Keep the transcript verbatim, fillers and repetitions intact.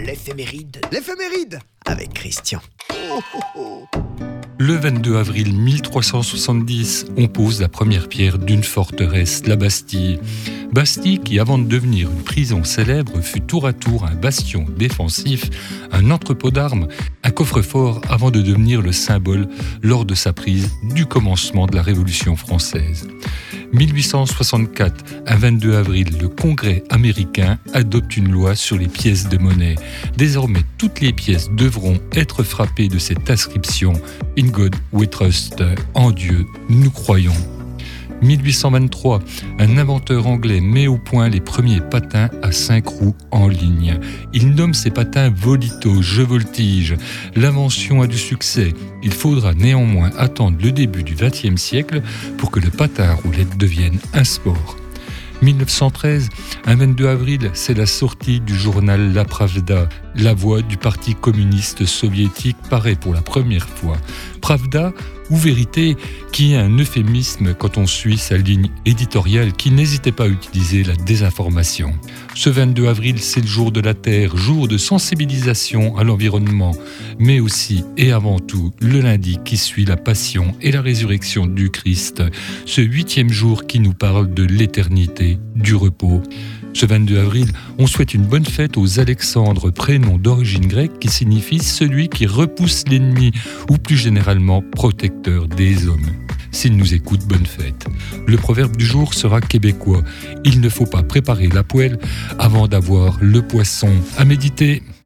l'éphéméride. L'éphéméride avec Christian. Oh, oh, oh. Le vingt-deux avril mille trois cent soixante-dix, on pose la première pierre d'une forteresse, la Bastille. Bastille qui, avant de devenir une prison célèbre, fut tour à tour un bastion défensif, un entrepôt d'armes, un coffre-fort avant de devenir le symbole, lors de sa prise, du commencement de la Révolution française. mille huit cent soixante-quatre, un vingt-deux avril, le Congrès américain adopte une loi sur les pièces de monnaie. Désormais, toutes les pièces devront être frappées de cette inscription « In God we trust », en Dieu, nous croyons. mille huit cent vingt-trois, un inventeur anglais met au point les premiers patins à cinq roues en ligne. Il nomme ces patins Volito, je voltige. L'invention a du succès. Il faudra néanmoins attendre le début du vingtième siècle pour que le patin à roulettes devienne un sport. mille neuf cent treize, un vingt-deux avril, c'est la sortie du journal La Pravda. La voix du Parti communiste soviétique paraît pour la première fois. Pravda, ou vérité, qui est un euphémisme quand on suit sa ligne éditoriale qui n'hésitait pas à utiliser la désinformation. Ce vingt-deux avril, c'est le jour de la Terre, jour de sensibilisation à l'environnement, mais aussi et avant tout le lundi qui suit la passion et la résurrection du Christ, ce huitième jour qui nous parle de l'éternité, du repos. Ce vingt-deux avril, on souhaite une bonne fête aux Alexandres, prénom d'origine grecque qui signifie celui qui repousse l'ennemi ou plus généralement protecteur des hommes. S'ils nous écoutent, bonne fête. Le proverbe du jour sera québécois. Il ne faut pas préparer la poêle avant d'avoir le poisson. À méditer.